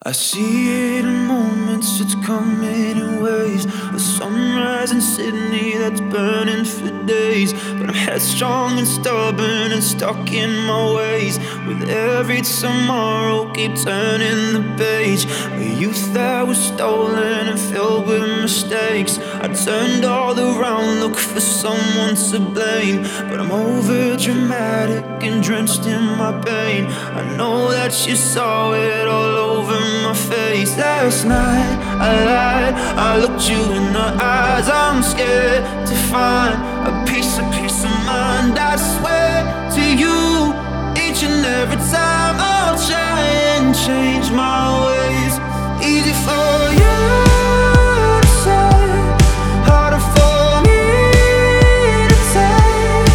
I see it in moments, it's coming in waves. A sunrise in Sydney that's burning for days. But I'm headstrong and stubborn and stuck in my ways. With every tomorrow, keep turning the page. A youth that was stolen and filled with mistakes. I turned all around, look for someone to blame. But I'm over dramatic and drenched in my pain. I know that you saw it all over my face. Last night I lied, I looked you in the eyes. I'm scared to find a piece of mind. I swear to you, each and every time I'll try and change my ways. Easy for you to say, harder for me to take.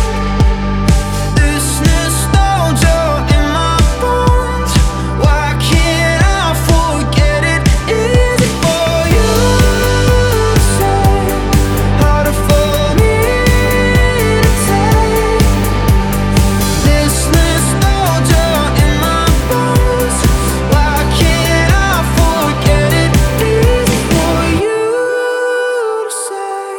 This nostalgia in my bones, why can't I forget it? Easy for you to say, harder for me to take. This nostalgia in my bones, why can't I forget it? Easy for you to say.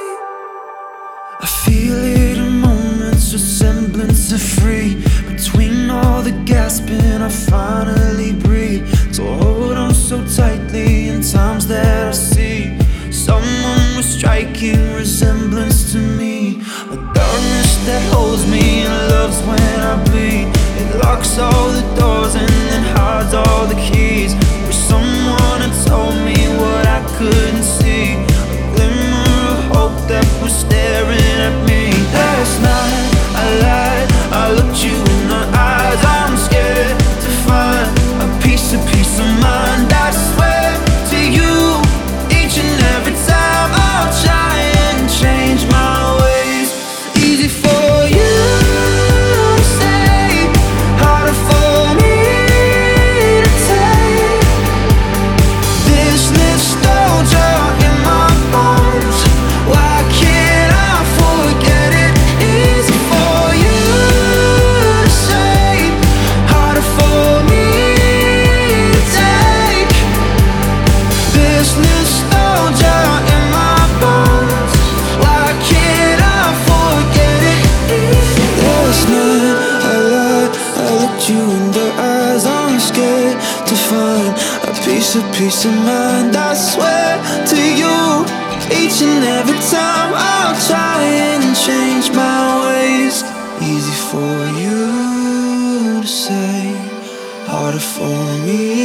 I feel it in moments, a semblance of free. Between all the gasping, I finally breathe. So hold on so tightly in times that I see someone with striking resemblance to me. A darkness that holds me and loves when I bleed. It locks all the doors and then hides all the keys. Wish someone had told me what I couldn't see. A glimmer of hope that was staring at me. Last night I lied, I looked you in the eyes. I'm scared to find a piece of mind. I swear to you, each and every time I'll try and change my ways. Easy for you to say, harder for me to take. This nostalgia in my bones, why can't I forget it? Easy for you to say, harder for me to take. This nostalgia in my bones, why can't I forget it? Last night I lied, I looked you in the eyes. I'm scared to find a piece of mind. I swear to you, each and every time I'll try and change my ways. Easy for you to say, harder for me